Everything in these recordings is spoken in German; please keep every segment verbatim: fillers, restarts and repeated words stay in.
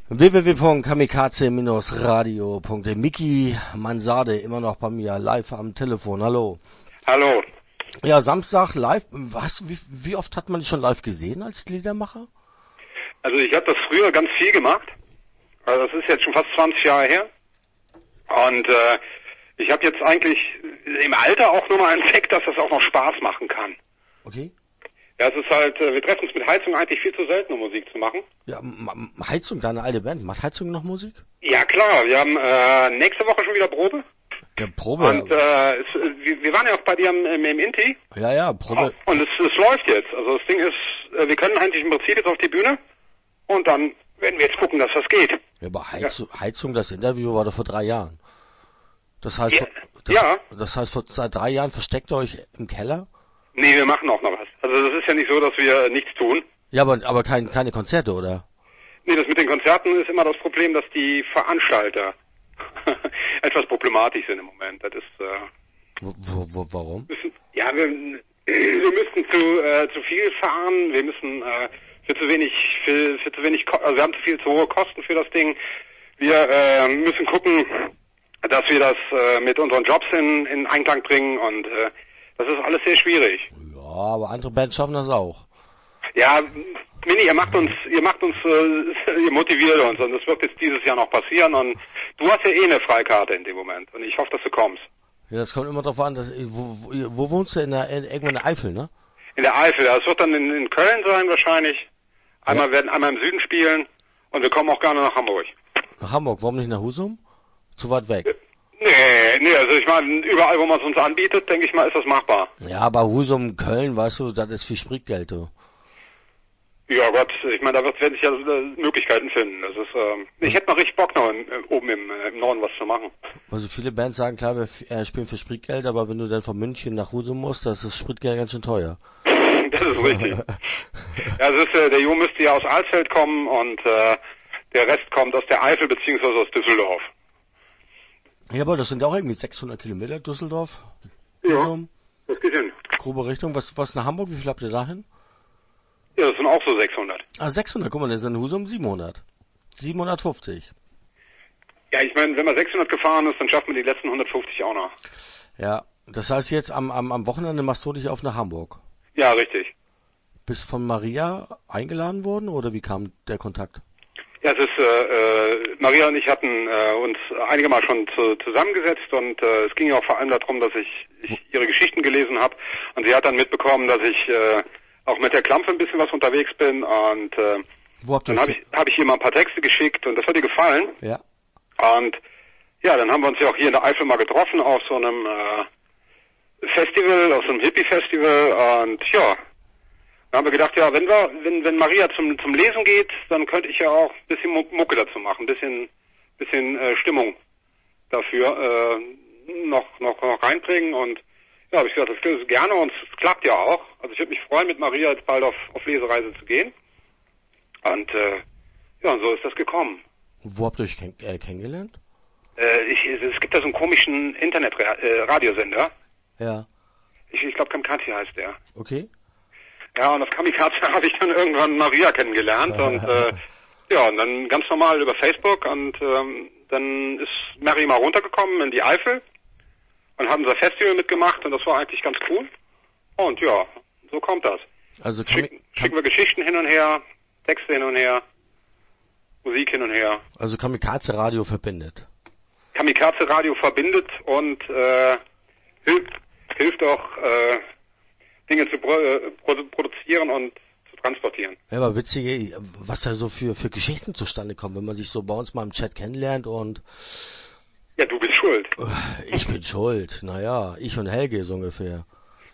w w w punkt kamikaze radio punkt de. Miki Mansarde immer noch bei mir live am Telefon. Hallo. Hallo. Ja, Samstag live. Was, wie, wie oft hat man dich schon live gesehen als Liedermacher? Also ich habe das früher ganz viel gemacht. Also das ist jetzt schon fast zwanzig Jahre her. Und äh, ich habe jetzt eigentlich im Alter auch nochmal entdeckt, dass das auch noch Spaß machen kann. Okay. Ja, es ist halt, äh, wir treffen uns mit Heizung eigentlich viel zu selten, um Musik zu machen. Ja, M- Heizung, deine alte Band, macht Heizung noch Musik? Ja klar, wir haben äh, nächste Woche schon wieder Probe. Ja, Probe. Und äh, es, wir, wir waren ja auch bei dir im, im, im Inti. Ja, ja, Probe. Und es, es läuft jetzt. Also das Ding ist, äh, wir können eigentlich im Prinzip jetzt auf die Bühne und dann werden wir jetzt gucken, dass das geht. Ja, aber Heizung, ja. Heizung, das Interview war doch vor drei Jahren. Das heißt, ja. Das, ja. das heißt, vor, seit drei Jahren versteckt ihr euch im Keller? Nee, wir machen auch noch was. Also das ist ja nicht so, dass wir nichts tun. Ja, aber, aber kein, keine Konzerte, oder? Nee, das mit den Konzerten ist immer das Problem, dass die Veranstalter etwas problematisch sind im Moment. Das ist, äh, wo, wo, wo, warum? Müssen, ja, wir, wir müssen zu, äh, zu viel fahren, wir müssen äh, für zu wenig, für, für zu wenig, also wir haben zu viel zu hohe Kosten für das Ding. Wir äh, müssen gucken, dass wir das äh, mit unseren Jobs in, in Einklang bringen und äh, das ist alles sehr schwierig. Ja, aber andere Bands schaffen das auch. Ja, Mini, ihr macht uns, ihr macht uns, äh, ihr motiviert uns und das wird jetzt dieses Jahr noch passieren und du hast ja eh eine Freikarte in dem Moment und ich hoffe, dass du kommst. Ja, das kommt immer drauf an, dass, wo, wo, wo wohnst du? In der, in, irgendwo in der Eifel, ne? In der Eifel, ja, es wird dann in, in Köln sein wahrscheinlich. Einmal Ja. werden einmal im Süden spielen und wir kommen auch gerne nach Hamburg. Nach Hamburg, warum nicht nach Husum? Zu weit weg. Nee, nee, also ich meine, überall, wo man es uns anbietet, denke ich mal, ist das machbar. Ja, aber Husum, Köln, weißt du, das ist viel Spritgeld, du. Ja Gott, ich meine, da wird, werden sich ja äh, Möglichkeiten finden. Das ist, ähm, ich hätte noch richtig Bock noch im, äh, oben im, äh, im Norden was zu machen. Also viele Bands sagen, klar, wir f- äh, spielen für Spritgeld, aber wenn du dann von München nach Husum musst, das ist Spritgeld ganz schön teuer. Das ist richtig. Ja, es ist, äh, der Jo müsste ja aus Alsfeld kommen und äh, der Rest kommt aus der Eifel beziehungsweise aus Düsseldorf. Ja, aber das sind ja auch irgendwie sechshundert Kilometer, Düsseldorf. Ja, Husum, das geht hin. grobe Richtung. Was, was nach Hamburg, wie viel habt ihr dahin? Ja, das sind auch so sechshundert. Ah, sechshundert, guck mal, das ist in Husum siebenhundert. siebenhundertfünfzig. Ja, ich meine, wenn man sechshundert gefahren ist, dann schafft man die letzten hundertfünfzig auch noch. Ja, das heißt jetzt am, am, am Wochenende machst du dich auf nach Hamburg. Ja, richtig. Bist von Maria eingeladen worden oder wie kam der Kontakt? Ja, es ist, äh, äh, Maria und ich hatten äh, uns einige Mal schon zu, zusammengesetzt und äh, es ging ja auch vor allem darum, dass ich, ich ihre Geschichten gelesen habe und sie hat dann mitbekommen, dass ich äh, auch mit der Klampfe ein bisschen was unterwegs bin und äh, Wo habt ihr dann euch habe ich, hab ich ihr mal ein paar Texte geschickt und das hat ihr gefallen. Ja. Und ja, dann haben wir uns ja auch hier in der Eifel mal getroffen auf so einem äh, Festival, auf so einem Hippie-Festival und ja, dann haben wir gedacht, ja, wenn wir, wenn, wenn Maria zum, zum Lesen geht, dann könnte ich ja auch ein bisschen Mucke dazu machen, ein bisschen, bisschen äh, Stimmung dafür äh, noch, noch, noch reinbringen und ja, habe ich gesagt, das ist gerne und es klappt ja auch. Also ich würde mich freuen, mit Maria jetzt bald auf, auf Lesereise zu gehen. Und äh, ja, und so ist das gekommen. Wo habt ihr euch kenn äh, kennengelernt? Äh, ich, es gibt da so einen komischen Internet-Radiosender. Äh, ja. Ich, ich glaube, Kamikaze heißt der. Okay. Ja, und auf Kamikaze habe ich dann irgendwann Maria kennengelernt und äh, ja, und dann ganz normal über Facebook und ähm, dann ist Mary mal runtergekommen in die Eifel und hat unser Festival mitgemacht und das war eigentlich ganz cool. Und ja, so kommt das. Also Schicken, schicken wir Geschichten hin und her, Texte hin und her, Musik hin und her. Also Kamikaze Radio verbindet. Kamikaze Radio verbindet und äh, hilft, hilft auch äh, Dinge zu pro, äh, produzieren und zu transportieren. Ja, aber witzige, was da so für, für Geschichten zustande kommen, wenn man sich so bei uns mal im Chat kennenlernt und... Ja, du bist schuld. Ich bin schuld. Naja, ich und Helge so ungefähr.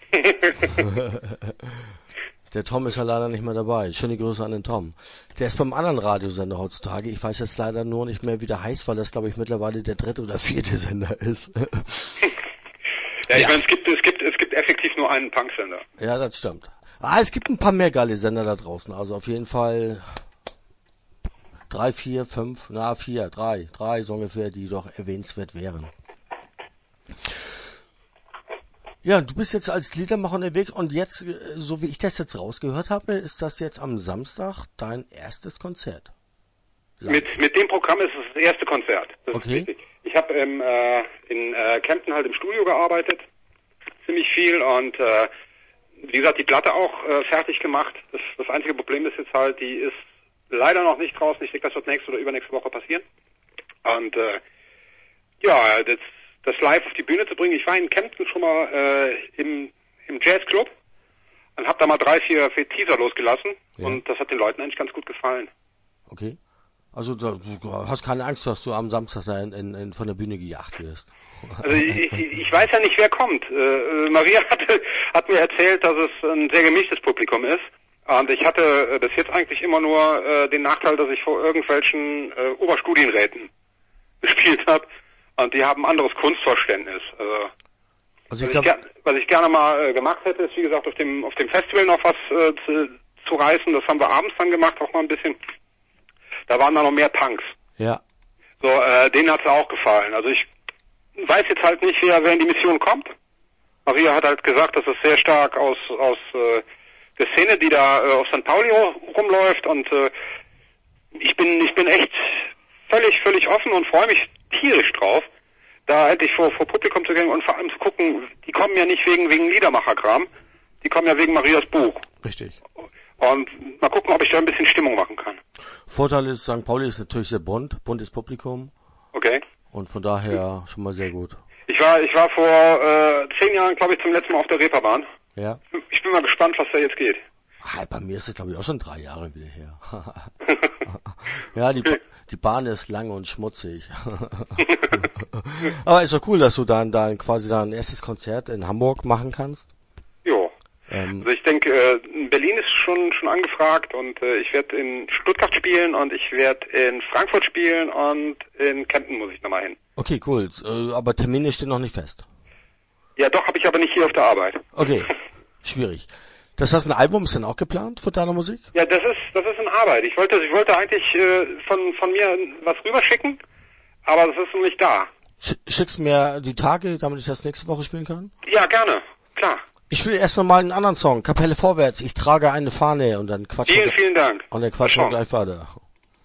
Der Tom ist ja leider nicht mehr dabei. Schöne Grüße an den Tom. Der ist beim anderen Radiosender heutzutage. Ich weiß jetzt leider nur nicht mehr, wie der heißt, weil das, glaube ich, mittlerweile der dritte oder vierte Sender ist. Ja, ich Ja. meine, es gibt, es gibt, es gibt effektiv nur einen Punksender. Ja, das stimmt. Ah, es gibt ein paar mehr geile Sender da draußen. Also auf jeden Fall drei, vier, fünf, na vier, drei, drei so ungefähr, die doch erwähnenswert wären. Ja, du bist jetzt als Liedermacher unterwegs und jetzt, äh, so wie ich das jetzt rausgehört habe, ist das jetzt am Samstag dein erstes Konzert. Mit, mit dem Programm ist es das erste Konzert. Das okay. ist richtig. Ich habe im, äh, in äh, Kempten halt im Studio gearbeitet, ziemlich viel und äh, wie gesagt, die Platte auch äh, fertig gemacht. Das, das einzige Problem ist jetzt halt, die ist leider noch nicht draußen. Ich denke, das wird nächste oder übernächste Woche passieren. Und äh, ja, das, das live auf die Bühne zu bringen. Ich war in Kempten schon mal äh, im, im Jazzclub und habe da mal drei, vier, vier Teaser losgelassen. Ja. Und das hat den Leuten eigentlich ganz gut gefallen. Okay. Also du hast keine Angst, dass du am Samstag da in, in, in, von der Bühne gejagt wirst. Also ich, ich weiß ja nicht, wer kommt. Äh, Maria hatte, hat mir erzählt, dass es ein sehr gemischtes Publikum ist. Und ich hatte äh, bis jetzt eigentlich immer nur äh, den Nachteil, dass ich vor irgendwelchen äh, Oberstudienräten gespielt habe. Und die haben ein anderes Kunstverständnis. Also, also ich was, glaub... ich, was ich gerne mal äh, gemacht hätte, ist wie gesagt auf dem auf dem Festival noch was äh, zu, zu reißen. Das haben wir abends dann gemacht, auch mal ein bisschen. Da waren da noch mehr Punks. Ja. So, äh, denen hat's auch gefallen. Also ich weiß jetzt halt nicht, wer, wer in die Mission kommt. Maria hat halt gesagt, dass es sehr stark aus aus äh, der Szene, die da äh, auf Sankt Pauli rumläuft und äh, ich bin ich bin echt völlig völlig offen und freue mich tierisch drauf, da endlich vor vor Publikum zu gehen und vor allem zu gucken, die kommen ja nicht wegen wegen Liedermacherkram, die kommen ja wegen Marias Buch. Richtig. Und mal gucken, ob ich da ein bisschen Stimmung machen kann. Vorteil ist, Sankt Pauli ist natürlich sehr bunt, buntes Publikum. Okay. Und von daher schon mal sehr gut. Ich war, ich war vor äh, zehn Jahren, glaube ich, zum letzten Mal auf der Reeperbahn. Ja. Ich bin mal gespannt, was da jetzt geht. Ah, bei mir ist es, glaube ich, auch schon drei Jahre wieder her. Ja, die, okay. die Bahn ist lang und schmutzig. Aber ist doch cool, dass du dann, dann quasi dein erstes Konzert in Hamburg machen kannst. Jo. Ähm, also ich denke, äh, Berlin ist schon schon angefragt und äh, ich werde in Stuttgart spielen und ich werde in Frankfurt spielen und in Kempten muss ich nochmal hin. Okay, cool. Äh, aber Termine stehen noch nicht fest. Ja, doch, habe ich aber nicht hier auf der Arbeit. Okay, schwierig. Das heißt, ein Album ist dann auch geplant für deine Musik? Ja, das ist das ist in Arbeit. Ich wollte ich wollte eigentlich äh, von von mir was rüberschicken, aber das ist noch nicht da. Sch schickst mir die Tage, damit ich das nächste Woche spielen kann? Ja, gerne, klar. Ich spiele erst nochmal einen anderen Song, Kapelle vorwärts, ich trage eine Fahne und dann quatschen wir. Vielen, vielen Dank. Und dann quatschen wir gleich weiter.